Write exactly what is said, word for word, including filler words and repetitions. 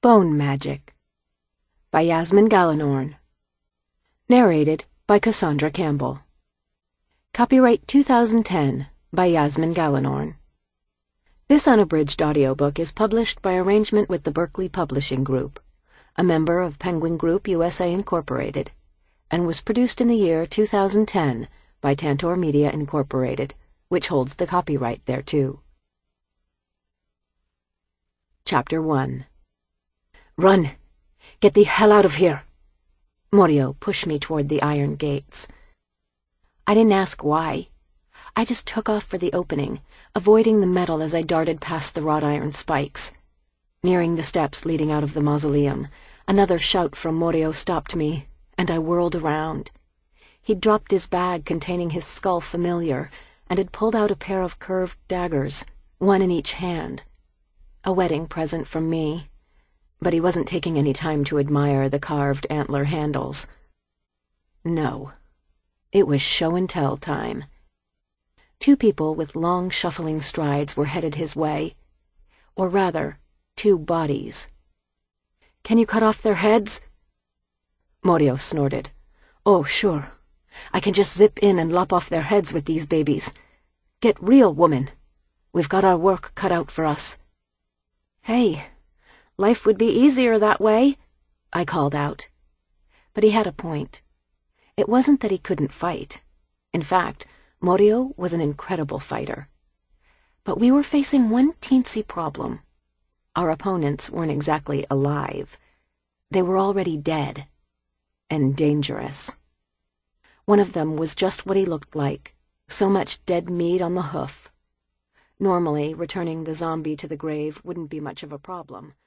Bone Magic by Yasmin Galenorn. Narrated by Cassandra Campbell. Copyright two thousand ten by Yasmin Galenorn. This unabridged audiobook is published by arrangement with the Berkeley Publishing Group, a member of Penguin Group U S A Incorporated, and was produced in the year two thousand ten by Tantor Media Incorporated, which holds the copyright thereto. Chapter one. Run! Get the hell out of here! Morio pushed me toward the iron gates. I didn't ask why. I just took off for the opening, avoiding the metal as I darted past the wrought iron spikes. Nearing the steps leading out of the mausoleum, another shout from Morio stopped me, and I whirled around. He'd dropped his bag containing his skull familiar, and had pulled out a pair of curved daggers, one in each hand. A wedding present from me. But he wasn't taking any time to admire the carved antler handles. No. It was show-and-tell time. Two people with long, shuffling strides were headed his way. Or rather, two bodies. "Can you cut off their heads?" Morio snorted. "Oh, sure. I can just zip in and lop off their heads with these babies. Get real, woman. We've got our work cut out for us." "Hey, life would be easier that way," I called out. But he had a point. It wasn't that he couldn't fight. In fact, Morio was an incredible fighter. But we were facing one teensy problem. Our opponents weren't exactly alive. They were already dead. And dangerous. One of them was just what he looked like, so much dead meat on the hoof. Normally, returning the zombie to the grave wouldn't be much of a problem.